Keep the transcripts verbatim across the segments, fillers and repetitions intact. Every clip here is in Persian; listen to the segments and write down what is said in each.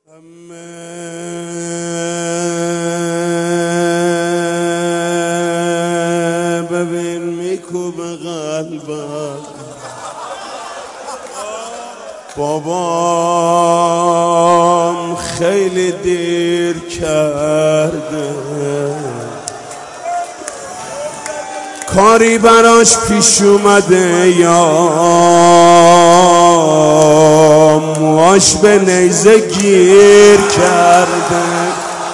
ببین میکوبه قلبم بابام خیلی دیر کرده، کاری براش پیش اومده یا موهاش به نیزه گیر کرده.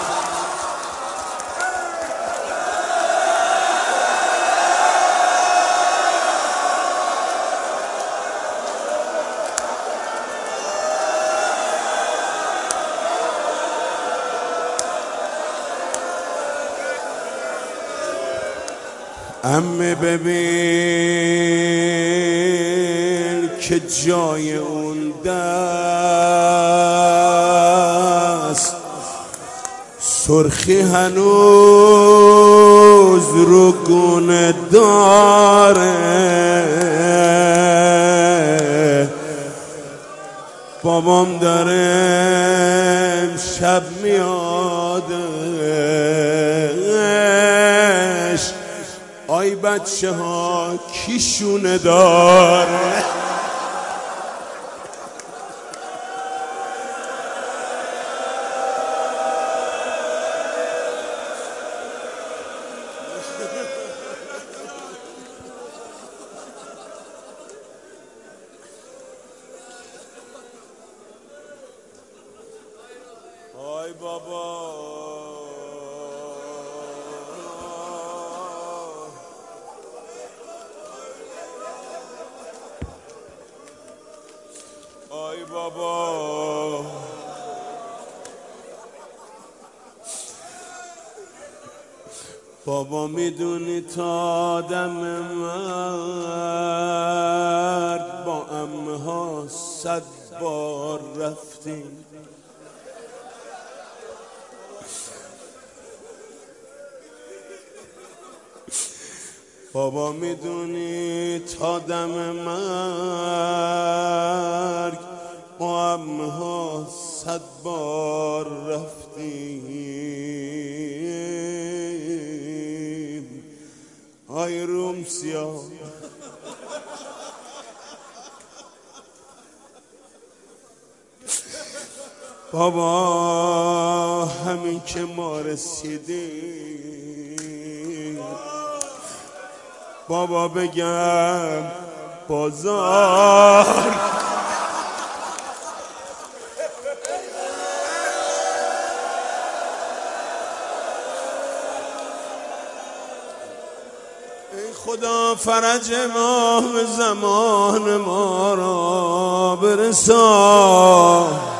عمه ببین که جای اون دست سرخی هنوز رو گونه داره. بابام داره امشب میادش، آی بچه ها کیشونه داره. آی بابا آی بابا بابا میدونی تا دم مرد با عمه ها صد بار رفتیم. بابا میدونی تا دم مرگ با عمه ها صد بار رفتیم. آی روم سیاه بابا همین که ما رسیدیم بابا بگم بازار ای خدا فرج ما زمان ما را برسان.